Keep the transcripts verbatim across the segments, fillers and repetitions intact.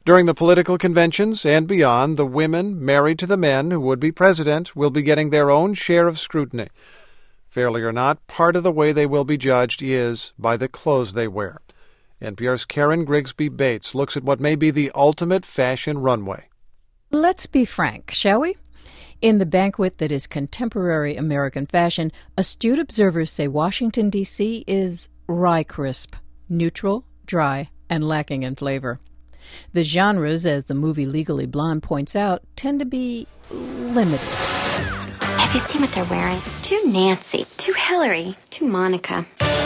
During the political conventions and beyond, the women married to the men who would be president will be getting their own share of scrutiny. Fairly or not, part of the way they will be judged is by the clothes they wear. N P R's Karen Grigsby Bates looks at what may be the ultimate fashion runway. Let's be frank, shall we? In the banquet that is contemporary American fashion, astute observers say Washington, D C is rye crisp, neutral, dry, and lacking in flavor. The genres, as the movie Legally Blonde points out, tend to be limited. Have you seen what they're wearing? Too Nancy, too Hillary, too Monica.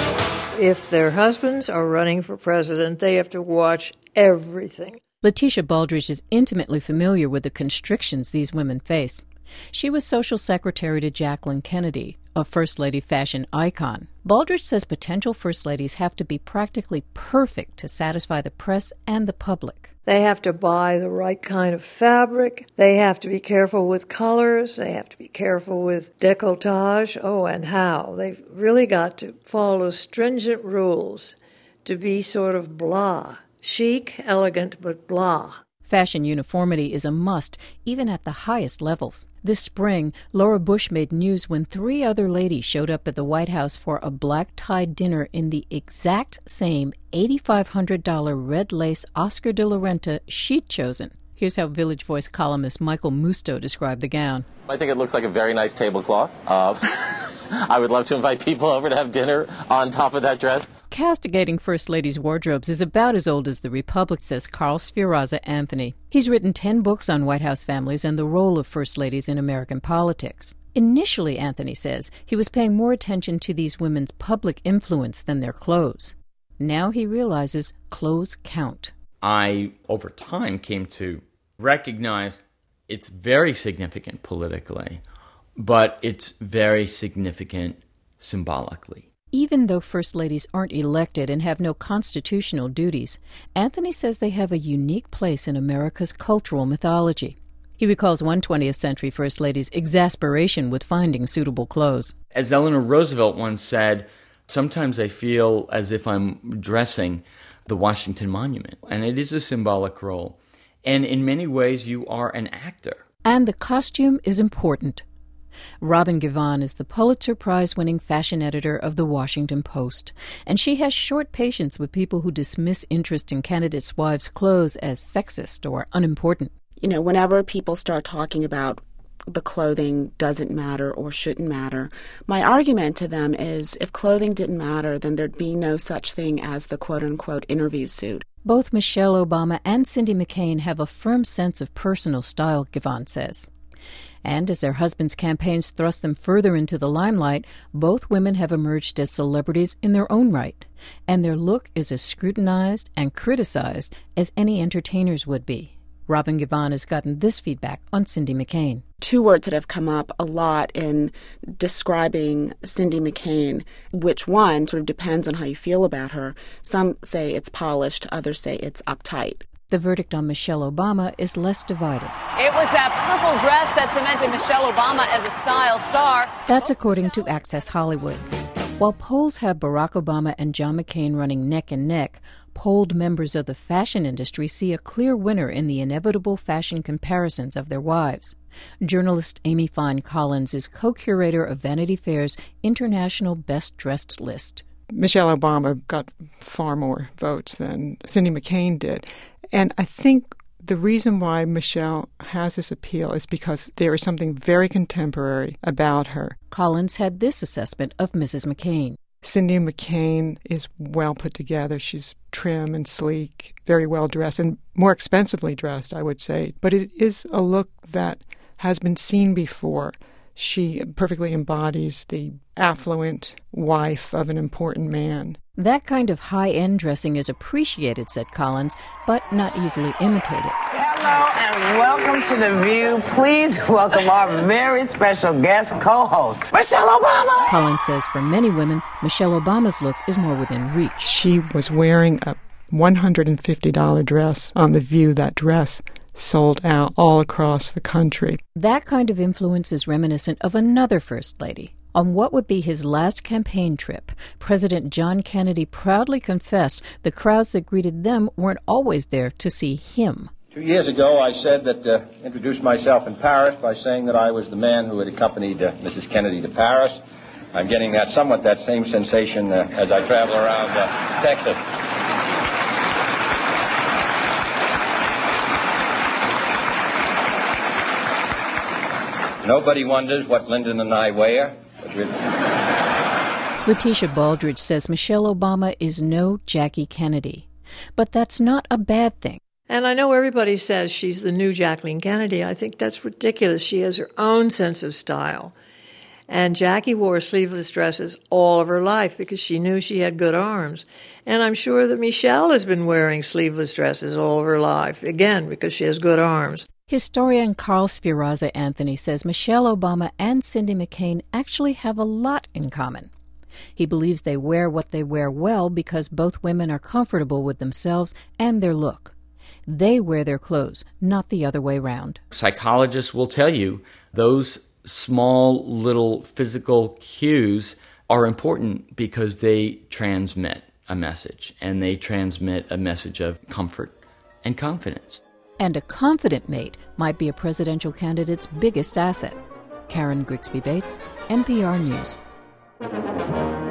If their husbands are running for president, they have to watch everything. Letitia Baldridge is intimately familiar with the constrictions these women face. She was social secretary to Jacqueline Kennedy, a First Lady fashion icon. Baldridge says potential First Ladies have to be practically perfect to satisfy the press and the public. They have to buy the right kind of fabric. They have to be careful with colors. They have to be careful with décolletage. Oh, and how. They've really got to follow stringent rules to be sort of blah. Chic, elegant, but blah. Fashion uniformity is a must, even at the highest levels. This spring, Laura Bush made news when three other ladies showed up at the White House for a black-tied dinner in the exact same eight thousand five hundred dollars red lace Oscar de la Renta she'd chosen. Here's how Village Voice columnist Michael Musto described the gown. I think it looks like a very nice tablecloth. Uh, I would love to invite people over to have dinner on top of that dress. Castigating First Ladies' wardrobes is about as old as the Republic, says Carl Sfieraza Anthony. He's written ten books on White House families and the role of First Ladies in American politics. Initially, Anthony says, he was paying more attention to these women's public influence than their clothes. Now he realizes clothes count. I, over time, came to recognize it's very significant politically, but it's very significant symbolically. Even though First Ladies aren't elected and have no constitutional duties, Anthony says they have a unique place in America's cultural mythology. He recalls one twentieth century First Lady's exasperation with finding suitable clothes. As Eleanor Roosevelt once said, sometimes I feel as if I'm dressing the Washington Monument, and it is a symbolic role. And in many ways, you are an actor. And the costume is important. Robin Givhan is the Pulitzer Prize-winning fashion editor of The Washington Post, and she has short patience with people who dismiss interest in candidates' wives' clothes as sexist or unimportant. You know, whenever people start talking about the clothing doesn't matter or shouldn't matter, my argument to them is if clothing didn't matter, then there'd be no such thing as the quote-unquote interview suit. Both Michelle Obama and Cindy McCain have a firm sense of personal style, Givhan says. And as their husbands' campaigns thrust them further into the limelight, both women have emerged as celebrities in their own right, and their look is as scrutinized and criticized as any entertainers would be. Robin Givhan has gotten this feedback on Cindy McCain. Two words that have come up a lot in describing Cindy McCain, which one sort of depends on how you feel about her. Some say it's polished, others say it's uptight. The verdict on Michelle Obama is less divided. It was that purple dress that cemented Michelle Obama as a style star. That's according to Access Hollywood. While polls have Barack Obama and John McCain running neck and neck, polled members of the fashion industry see a clear winner in the inevitable fashion comparisons of their wives. Journalist Amy Fine Collins is co-curator of Vanity Fair's International Best Dressed list. Michelle Obama got far more votes than Cindy McCain did. And I think the reason why Michelle has this appeal is because there is something very contemporary about her. Collins had this assessment of Missus McCain. Cindy McCain is well put together. She's trim and sleek, very well dressed, and more expensively dressed, I would say. But it is a look that has been seen before. She perfectly embodies the affluent wife of an important man. That kind of high-end dressing is appreciated, said Collins, but not easily imitated. Hello and welcome to The View. Please welcome our very special guest co-host, Michelle Obama. Collins says for many women, Michelle Obama's look is more within reach. She was wearing a one hundred fifty dollars dress on The View. That dress sold out all across the country. That kind of influence is reminiscent of another First Lady, On what would be his last campaign trip, President John Kennedy proudly confessed the crowds that greeted them weren't always there to see him. Two years ago, I said that, uh, introduced myself in Paris by saying that I was the man who had accompanied uh, Missus Kennedy to Paris. I'm getting that somewhat that same sensation uh, as I travel around uh, Texas. Nobody wonders what Lyndon and I wear. Letitia Baldridge says Michelle Obama is no Jackie Kennedy. But that's not a bad thing. And I know everybody says she's the new Jacqueline Kennedy. I think that's ridiculous. She has her own sense of style. And Jackie wore sleeveless dresses all of her life because she knew she had good arms. And I'm sure that Michelle has been wearing sleeveless dresses all of her life, again, because she has good arms. Historian Carl Sfieraza Anthony says Michelle Obama and Cindy McCain actually have a lot in common. He believes they wear what they wear well because both women are comfortable with themselves and their look. They wear their clothes, not the other way round. Psychologists will tell you those small little physical cues are important because they transmit a message, and they transmit a message of comfort and confidence. And a confident mate might be a presidential candidate's biggest asset. Karen Grigsby Bates, N P R News.